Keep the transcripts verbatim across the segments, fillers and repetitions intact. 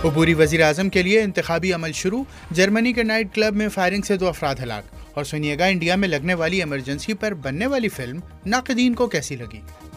عبوری وزیر اعظم کے لیے انتخابی عمل شروع، جرمنی کے نائٹ کلب میں فائرنگ سے دو افراد ہلاک۔ اور سنیے گا انڈیا میں لگنے والی ایمرجنسی پر بننے والی فلم ناقدین کو کیسی لگی۔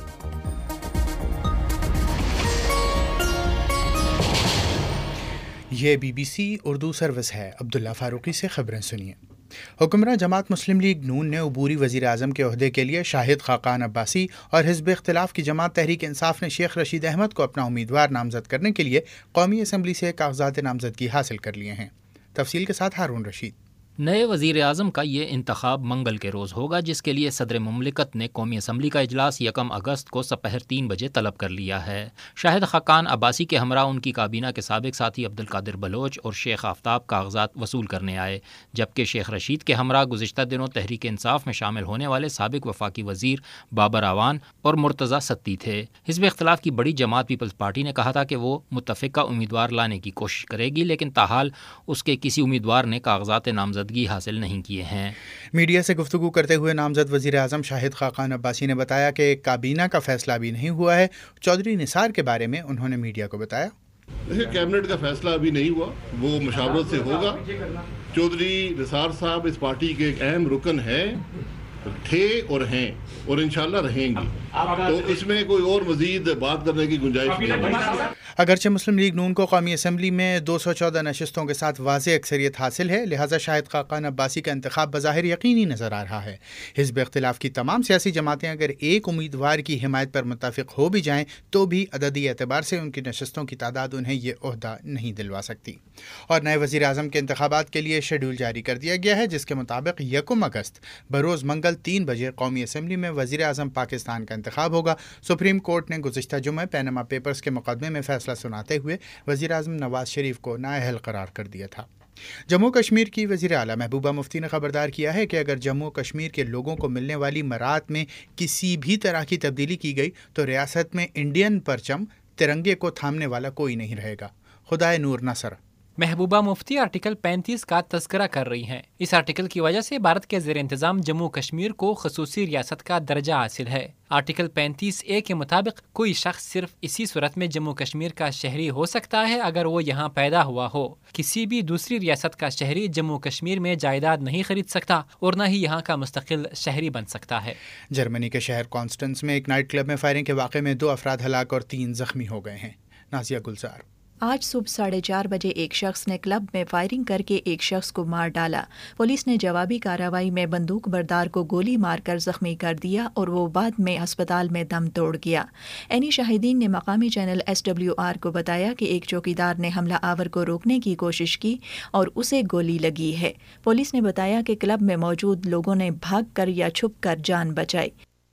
یہ B B C Urdu service ہے۔ عبداللہ فاروقی سے خبریں سنیے۔ حکمراں جماعت مسلم لیگ نون نے عبوری وزیر اعظم کے عہدے کے لیے شاہد خاقان عباسی اور حزب اختلاف کی جماعت تحریک انصاف نے شیخ رشید احمد کو اپنا امیدوار نامزد کرنے کے لیے قومی اسمبلی سے کاغذات نامزدگی حاصل کر لیے ہیں۔ تفصیل کے ساتھ ہارون رشید۔ نئے وزیر اعظم کا یہ انتخاب منگل کے روز ہوگا، جس کے لیے صدر مملکت نے قومی اسمبلی کا اجلاس یکم اگست کو سپہر تین بجے طلب کر لیا ہے۔ شاہد خاقان عباسی کے ہمراہ ان کی کابینہ کے سابق ساتھی عبدالقادر بلوچ اور شیخ آفتاب کاغذات وصول کرنے آئے، جبکہ شیخ رشید کے ہمراہ گزشتہ دنوں تحریک انصاف میں شامل ہونے والے سابق وفاقی وزیر بابر اعوان اور مرتضیٰ ستی تھے۔ حزب اختلاف کی بڑی جماعت پیپلز پارٹی نے کہا تھا کہ وہ متفقہ امیدوار لانے کی کوشش کرے گی، لیکن تاحال اس کے کسی امیدوار نے کاغذات نامزد حاصل نہیں کیے ہیں۔ میڈیا سے گفتگو کرتے ہوئے نامزد وزیر اعظم شاہد خاقان عباسی نے بتایا کہ کابینہ کا فیصلہ ابھی نہیں ہوا ہے۔ چودھری نثار کے بارے میں انہوں نے میڈیا کو بتایا، دیکھیں کیبنٹ کا فیصلہ ابھی نہیں ہوا، وہ مشاورت سے ہوگا۔ چودھری نثار صاحب اس پارٹی کے ایک اہم رکن ہیں، تھے اور ہیں اور انشاءاللہ رہیں گے، تو اس میں کوئی اور مزید بات کرنے کی گنجائش نہیں ہے۔ اگرچہ مسلم لیگ نون کو قومی اسمبلی میں دو سو چودہ نشستوں کے ساتھ واضح اکثریت حاصل ہے، لہٰذا شاہد خاقان عباسی کا انتخاب بظاہر یقینی نظر آ رہا ہے۔ حزب اختلاف کی تمام سیاسی جماعتیں اگر ایک امیدوار کی حمایت پر متفق ہو بھی جائیں تو بھی عددی اعتبار سے ان کی نشستوں کی تعداد انہیں یہ عہدہ نہیں دلوا سکتی۔ اور نئے وزیر اعظم کے انتخابات کے لیے شیڈول جاری کر دیا گیا ہے، جس کے مطابق یکم اگست بروز منگل تین بجے قومی اسمبلی میں وزیر اعظم پاکستان کا انتخاب ہوگا۔ سپریم کورٹ نے گزشتہ جمعہ پینما پیپرز کے مقدمے میں فیصلہ سناتے ہوئے وزیر اعظم نواز شریف کو نااہل قرار کر دیا تھا۔ جموں کشمیر کی وزیر اعلیٰ محبوبہ مفتی نے خبردار کیا ہے کہ اگر جموں کشمیر کے لوگوں کو ملنے والی مراعات میں کسی بھی طرح کی تبدیلی کی گئی تو ریاست میں انڈین پرچم ترنگے کو تھامنے والا کوئی نہیں رہے گا۔ خدائے نور نصر۔ محبوبہ مفتی آرٹیکل پینتیس کا تذکرہ کر رہی ہیں۔ اس آرٹیکل کی وجہ سے بھارت کے زیر انتظام جموں کشمیر کو خصوصی ریاست کا درجہ حاصل ہے۔ آرٹیکل پینتیس اے کے مطابق کوئی شخص صرف اسی صورت میں جموں کشمیر کا شہری ہو سکتا ہے اگر وہ یہاں پیدا ہوا ہو۔ کسی بھی دوسری ریاست کا شہری جموں کشمیر میں جائیداد نہیں خرید سکتا اور نہ ہی یہاں کا مستقل شہری بن سکتا ہے۔ جرمنی کے شہر کانسٹنس میں ایک نائٹ کلب میں فائرنگ کے واقعے میں دو افراد ہلاک اور تین زخمی ہو گئے ہیں۔ نازیہ گلزار۔ آج صبح ساڑھے چار بجے ایک شخص نے کلب میں فائرنگ کر کے ایک شخص کو مار ڈالا۔ پولیس نے جوابی کارروائی میں بندوق بردار کو گولی مار کر زخمی کر دیا اور وہ بعد میں ہسپتال میں دم توڑ گیا۔ اینی شاہدین نے مقامی چینل ایس ڈبلیو آر کو بتایا کہ ایک چوکیدار نے حملہ آور کو روکنے کی کوشش کی اور اسے گولی لگی ہے۔ پولیس نے بتایا کہ کلب میں موجود لوگوں نے بھاگ کر یا چھپ کر جان بچائی۔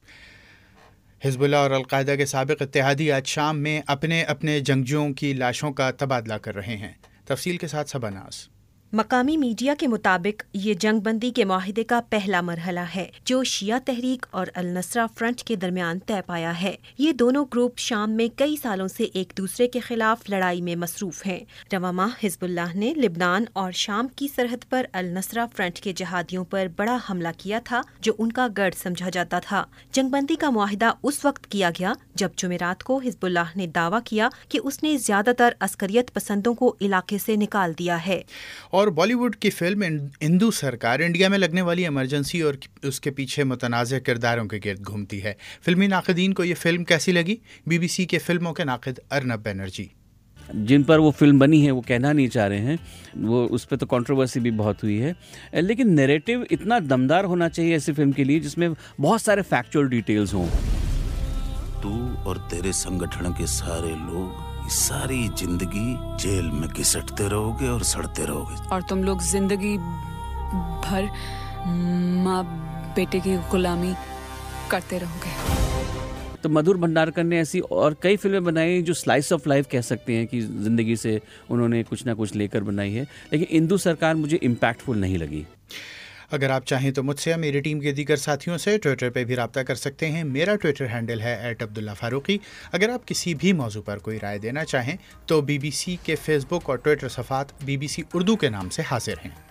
حزب اللہ اور القاعدہ کے سابق اتحادی آج شام میں اپنے اپنے جنگجوؤں کی لاشوں کا تبادلہ کر رہے ہیں۔ تفصیل کے ساتھ صبا ناز۔ مقامی میڈیا کے مطابق یہ جنگ بندی کے معاہدے کا پہلا مرحلہ ہے جو شیعہ تحریک اور النصرہ فرنٹ کے درمیان طے پایا ہے۔ یہ دونوں گروپ شام میں کئی سالوں سے ایک دوسرے کے خلاف لڑائی میں مصروف ہیں۔ رواں ماہ حزب اللہ نے لبنان اور شام کی سرحد پر النصرہ فرنٹ کے جہادیوں پر بڑا حملہ کیا تھا جو ان کا گڑھ سمجھا جاتا تھا۔ جنگ بندی کا معاہدہ اس وقت کیا گیا جب جمعرات کو حزب اللہ نے دعویٰ کیا کہ اس نے زیادہ تر عسکریت پسندوں کو علاقے سے نکال دیا ہے۔ اور بالی ووڈ کی فلم ہندو سرکار انڈیا میں لگنے والی ایمرجنسی اور اس کے پیچھے متنازع کرداروں کے گرد گھومتی ہے۔ فلمی ناقدین کو یہ فلم کیسی لگی؟ بی بی سی کے فلموں کے ناقد ارنب بینرجی۔ جن پر وہ فلم بنی ہے وہ کہنا نہیں چاہ رہے ہیں، وہ اس پہ تو کنٹروورسی بھی بہت ہوئی ہے، لیکن نیریٹو اتنا دمدار ہونا چاہیے ایسی فلم کے لیے جس میں بہت سارے فیکچوئل ڈیٹیلز ہوں۔ تو اور تیرے سنگٹھن کے سارے لوگ ساری زندگی جیل میں گھسٹتے رہو گے اور سڑتے رہو گے، اور تم لوگ زندگی بھر ماں بیٹے کی غلامی کرتے رہو گے۔ تو مدھور بھنڈارکر نے ایسی اور کئی فلمیں بنائی جو سلائس آف لائف کہہ سکتے ہیں کہ زندگی سے انہوں نے کچھ نہ کچھ لے کر بنائی ہے، لیکن ہندو سرکار مجھے امپیکٹفل نہیں لگی۔ اگر آپ چاہیں تو مجھ سے یا میری ٹیم کے دیگر ساتھیوں سے ٹویٹر پہ بھی رابطہ کر سکتے ہیں۔ میرا ٹویٹر ہینڈل ہے ایٹ عبداللہ فاروقی۔ اگر آپ کسی بھی موضوع پر کوئی رائے دینا چاہیں تو بی بی سی کے فیس بک اور ٹویٹر صفحات بی بی سی اردو کے نام سے حاضر ہیں۔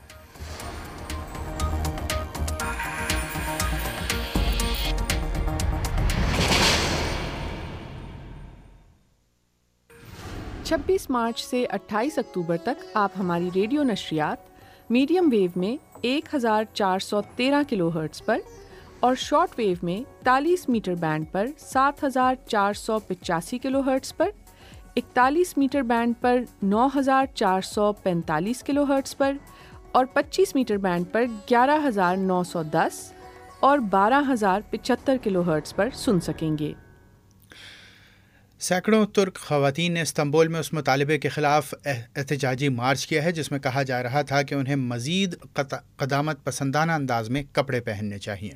छब्बीस मार्च से अट्ठाईस अक्टूबर तक आप हमारी रेडियो नशरियात मीडियम वेव में एक हज़ार चार सौ तेरह किलोहर्ट्ज़ पर और शॉर्ट वेव में इकतालीस मीटर बैंड पर सात हज़ार चार सौ पचासी किलोहर्ट्ज़ पर, इकतालीस मीटर बैंड पर नौ हज़ार चार सौ पैंतालीस किलोहर्ट्ज़ पर और पच्चीस मीटर बैंड पर ग्यारह हज़ार नौ सौ दस और बारह हज़ार पचहत्तर किलोहर्ट्ज़ पर सुन सकेंगे। सैकड़ों तुर्क ख़वातीन ने इस्तांबुल में उस मुतालबे के ख़िलाफ़ एहतजाजी मार्च किया है जिसमें कहा जा रहा था कि उन्हें मज़ीद क़दामत पसंदाना अंदाज में कपड़े पहनने चाहिए।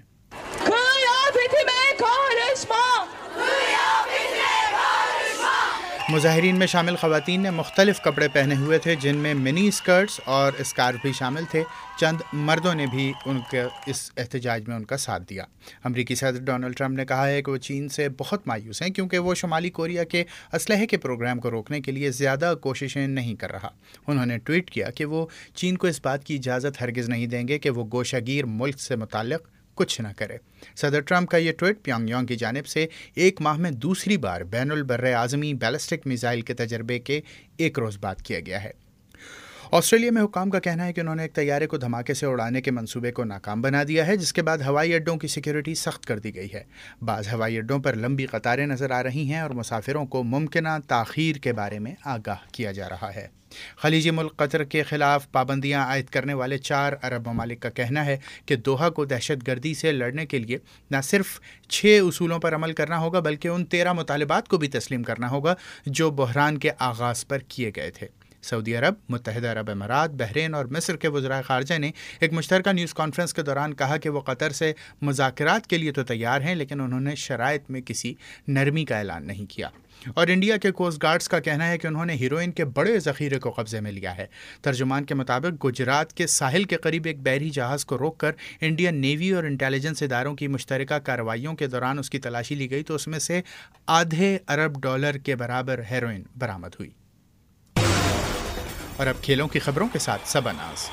मुजाहिरीन में शामिल ख़वातीन ने मुख्तलिफ़ कपड़े पहने हुए थे जिनमें मिनी स्कर्ट्स और स्कार्फ भी शामिल थे। चंद मर्दों ने भी उनके इस एहतजाज में उनका साथ दिया। अमरीकी सदर डोनाल्ड ट्रंप ने कहा है कि वो चीन से बहुत मायूस हैं क्योंकि वो शुमाली कोरिया के असलहे के प्रोग्राम को रोकने के लिए ज़्यादा कोशिशें नहीं कर रहा। उन्होंने ट्वीट किया कि वो चीन को इस बात की इजाज़त हरगिज़ नहीं देंगे कि वो गोशागीर मुल्क से मुताल्लिक़ कुछ न करे। सदर ट्रंप का ये ट्वीट प्योंगयांग की जानिब से एक माह में दूसरी बार बैनुल बर्रे आज़मी बैलिस्टिक मिसाइल के तजर्बे के एक रोज़ बाद किया गया है। ऑस्ट्रेलिया में हुकाम का कहना है कि उन्होंने एक तैयारे को धमाके से उड़ाने के मंसूबे को नाकाम बना दिया है जिसके बाद हवाई अड्डों की सिक्योरिटी सख्त कर दी गई है। बाज़ हवाई अड्डों पर लंबी कतारें नज़र आ रही हैं और मुसाफिरों को मुमकिना ताख़ीर के बारे में आगाह किया जा रहा है। खलीजी मुल्क कतर के ख़िलाफ़ पाबंदियाँ आयद करने वाले चार अरब ममालिक का कहना है कि दोहा को दहशत गर्दी से लड़ने के लिए न सिर्फ छः उसूलों पर अमल करना होगा बल्कि उन तेरह मुतालिबात को भी तस्लीम करना होगा जो बहरान के आगाज़ पर किए गए थे। सऊदी अरब, मुत्तहिदा अरब अमारात, बहरीन और मिस्र के वज़राए ख़ारजा ने एक मुश्तरका न्यूज़ कॉन्फ्रेंस के दौरान कहा कि वो कतर से मुज़ाकरात के लिए तो तैयार हैं लेकिन उन्होंने शराइत में किसी नरमी का ऐलान नहीं किया। और इंडिया के कोस्ट गार्ड्स का कहना है कि उन्होंने हीरोइन के बड़े ज़ख़ीरे को कब्ज़े में लिया है। तर्जुमान के मुताबिक गुजरात के साहिल के करीब एक बहरी जहाज़ को रोककर इंडियन नेवी और इंटेलिजेंस इदारों की मुश्तरका कार्रवाइयों के दौरान उसकी तलाशी ली गई तो उसमें से आधे अरब डॉलर के बराबर हेरोइन बरामद हुई। और अब खेलों की खबरों के साथ सबनाज।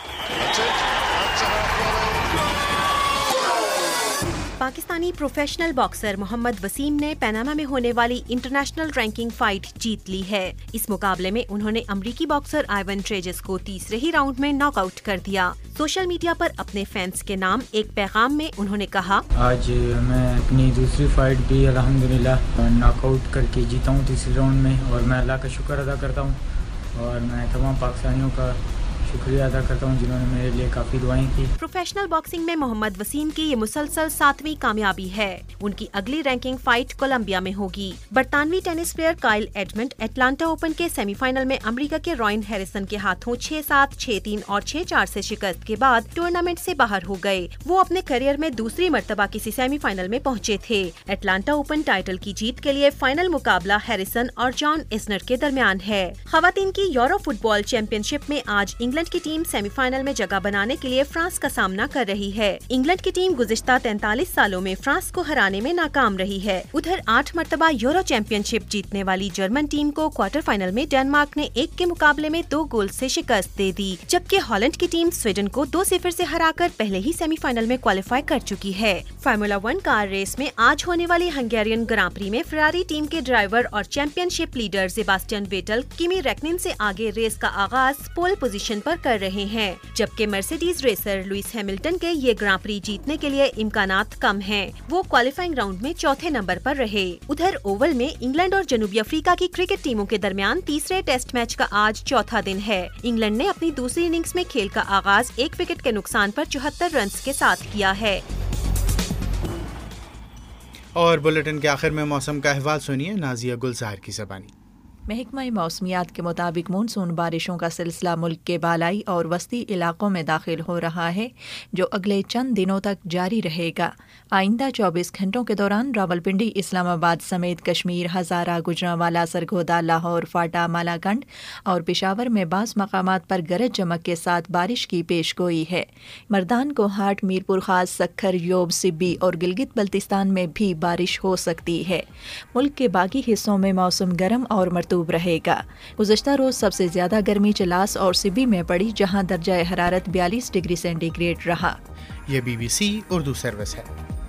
पाकिस्तानी प्रोफेशनल बॉक्सर मोहम्मद वसीम ने पनामा में होने वाली इंटरनेशनल रैंकिंग फाइट जीत ली है। इस मुकाबले में उन्होंने अमरीकी बॉक्सर आइवन ट्रेजस को तीसरे ही राउंड में नॉकआउट कर दिया। सोशल मीडिया पर अपने फैंस के नाम एक पैगाम में उन्होंने कहा, आज मैं अपनी दूसरी फाइट भी अल्हम्दुलिल्लाह नॉकआउट करके जीता हूँ तीसरे राउंड में और मैं अल्लाह का शुक्र अदा करता हूँ और मैं तमाम पाकिस्तानियों का शुक्रिया अदा करता हूँ जिन्होंने मेरे लिए काफी दुआएं की। प्रोफेशनल बॉक्सिंग में मोहम्मद वसीम की ये मुसलसल सातवीं कामयाबी है। उनकी अगली रैंकिंग फाइट कोलंबिया में होगी। बरतानवी tennis player Kyle Edmund Atlanta open के सेमीफाइनल में अमेरिका के रॉयन हैरिसन के हाथों छह सात, छह तीन और छह चार से शिकस्त के बाद टूर्नामेंट से बाहर हो गए। वो अपने करियर में दूसरी मर्तबा किसी सेमीफाइनल में पहुँचे थे। एटलांटा ओपन टाइटल की जीत के लिए फाइनल मुकाबला हैरिसन और जॉन इस्नर के दरमियान है। खवातीन की यूरो फुटबॉल चैंपियनशिप में आज इंग्लैंड की टीम सेमीफाइनल में जगह बनाने के लिए फ्रांस का सामना कर रही है। इंग्लैंड की टीम गुज़िश्ता तैंतालीस सालों में फ्रांस को हराने में नाकाम रही है। उधर आठ मर्तबा यूरो चैंपियनशिप जीतने वाली जर्मन टीम को क्वार्टर फाइनल में डेनमार्क ने एक के मुकाबले में दो गोल से शिकस्त दे दी, जबकि हॉलैंड की टीम स्वीडन को दो सिफर से हराकर पहले ही सेमीफाइनल में क्वालिफाई कर चुकी है। फार्मूला वन कार रेस में आज होने वाली हंगेरियन ग्रां प्री में फेरारी टीम के ड्राइवर और championship leader Sebastian Vettel Kimi Raikkonen से आगे रेस का आगाज पोल पोजीशन पर कर रहे हैं, जबकि मर्सिडीज रेसर लुइस हैमिल्टन के ये ग्रां प्री जीतने के लिए इम्कानात कम हैं। वो क्वालिफाइंग राउंड में चौथे नंबर पर रहे। उधर ओवल में इंग्लैंड और जनूबी अफ्रीका की क्रिकेट टीमों के दरमियान तीसरे टेस्ट मैच का आज चौथा दिन है। इंग्लैंड ने अपनी दूसरी इनिंग्स में खेल का आगाज एक विकेट के नुकसान पर चौहत्तर रन के साथ किया है। और बुलेटिन के आखिर में मौसम का अहवाल सुनिए नाजिया गुलजार की ज़बानी। महकमा मौसमियात के मुताबिक मानसून बारिशों का सिलसिला मुल्क के बालाई और वस्ती इलाकों में दाखिल हो रहा है, जो अगले चंद दिनों तक जारी रहेगा। आइंदा चौबीस घंटों के दौरान रावलपिंडी, इस्लामाबाद समेत कश्मीर, हज़ारा, गुजरांवाला, सरगोदा, लाहौर, फाटा, मालाकंड और पेशावर में बाज़ मकामात पर गरज चमक के साथ बारिश की पेशगोई है। मर्दान को हाट, मीरपुर खास, सक्खर, योब, सिब्बी और गिलगित बल्तिस्तान में भी बारिश हो सकती है। मुल्क के बाकी हिस्सों में मौसम गर्म और मरतूब रहेगा। गुज़श्ता रोज सबसे ज्यादा गर्मी चलास और सिब्बी में पड़ी, जहां दर्जा हरारत बयालीस डिग्री सेंटीग्रेड रहा। ये बीबीसी उर्दू सर्विस है।